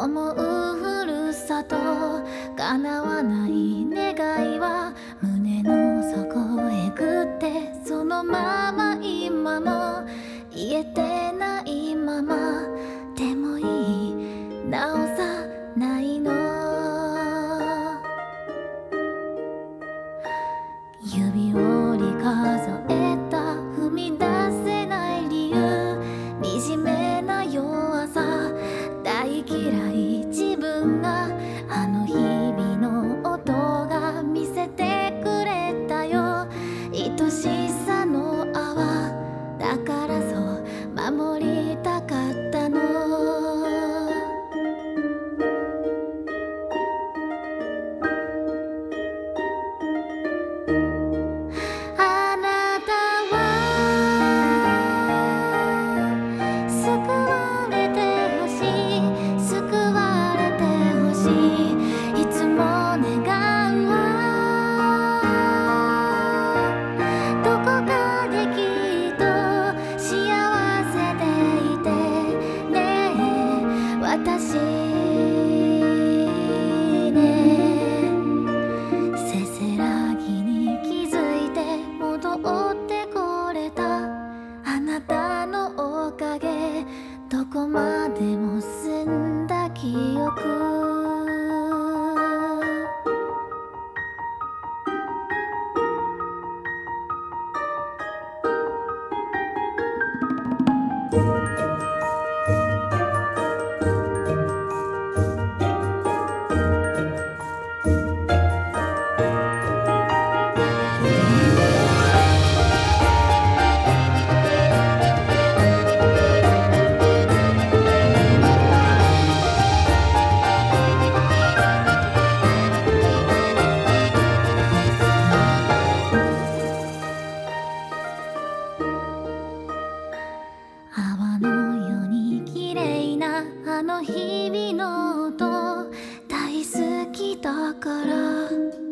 思うふるさと、叶わない願いは胸の底へぐって、そのまま今も言えてないままでもいい、直さないの。指折り数えた踏み出せない理由、惨めな弱さ、大嫌い自分が、あの日々の音が見せてくれたよ、愛しさの泡だからそう守りたかったの。あなたは救われてほしい、救われてほしい、いつも願うわ。どこかできっと幸せでいてね、私ね。せせらぎに気づいて戻ってこれた、あなたのおかげ、どこまでも澄んだ記憶。泡のように綺麗なあの日々の音、大好きだから。